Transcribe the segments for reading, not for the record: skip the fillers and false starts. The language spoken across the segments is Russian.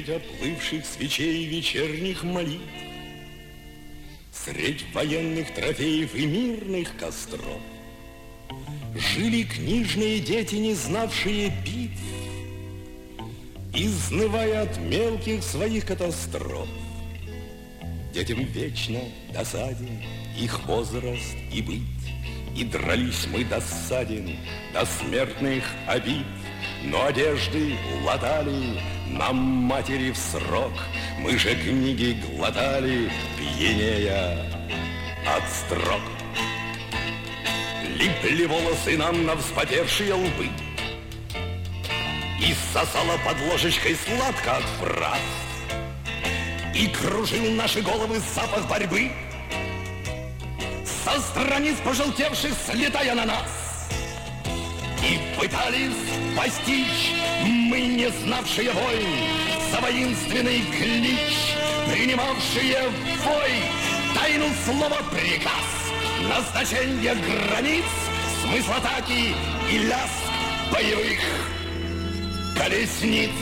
Средь оплывших свечей вечерних молитв, средь военных трофеев и мирных костров жили книжные дети, не знавшие битв, изнывая от мелких своих катастроф. Детям вечно досаден их возраст и быт, и дрались мы досаден до смертных обид. Но одежды латали нам матери в срок, мы же книги глотали, пьянея от строк. Липли волосы нам на вспотевшие лбы, и сосала под ложечкой сладко от фраз, и кружил наши головы запах борьбы, со страниц пожелтевших слетая на нас. И пытались постичь мы, не знавшие войн, за воинственный клич, принимавшие вой, тайну слова приказ, назначение границ, смысл атаки и лязг боевых колесниц.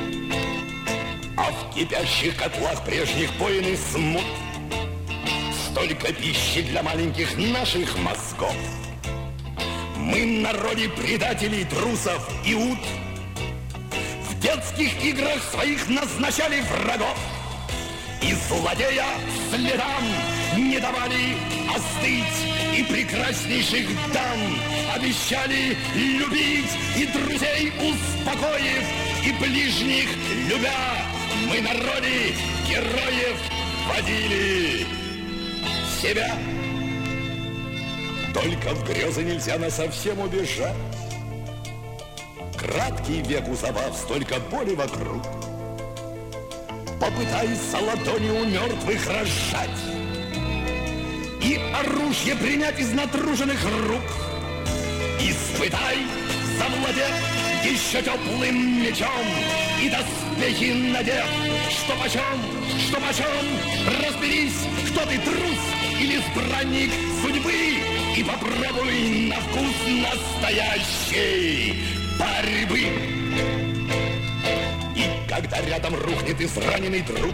А в кипящих котлах прежних войн и смут столько пищи для маленьких наших мозгов. Мы народе предателей, трусов и ут в детских играх своих назначали врагов, и злодея следам не давали остыть, и прекраснейших дам обещали любить, и друзей успокоив, и ближних любя, мы народе героев водили себя. Только в грезы нельзя насовсем убежать. Краткий век у забав, столько боли вокруг. Попытайся ладони у мертвых разжать и оружие принять из натруженных рук. Испытай, завладев еще теплым мечом, и доспехи надев, что почем, разберись, кто ты, трус или странник судьбы, и попробуй на вкус настоящей борьбы. И когда рядом рухнет израненный друг,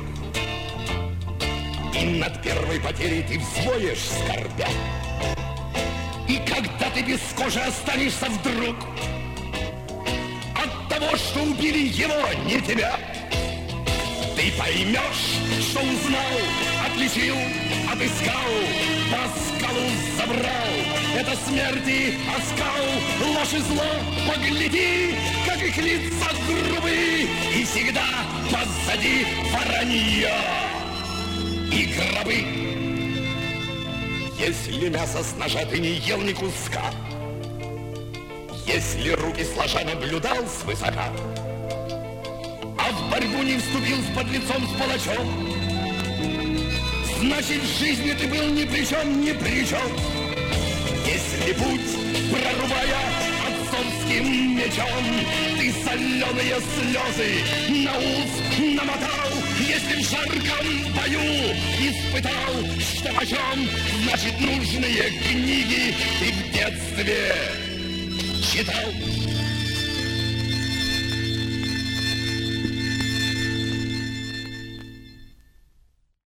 и над первой потерей ты взвоешь, скорбя, и когда ты без кожи останешься вдруг от того, что убили его, не тебя, ты поймешь, что узнал, отличил, отыскал, по скалу забрал. Это смерти оскал, ложь и зло, погляди, как их лица грубые, и всегда позади воронье и гробы. Если мясо с ножа ты не ел ни куска, если руки сложа наблюдал свысока, а в борьбу не вступил с подлецом, с палачом, значит, в жизни ты был ни при чем, ни при чем. Если путь, прорубая отцовским мечом, ты соленые слезы на ус намотал, если в жарком бою испытал, что почем, значит, нужные книги ты в детстве читал.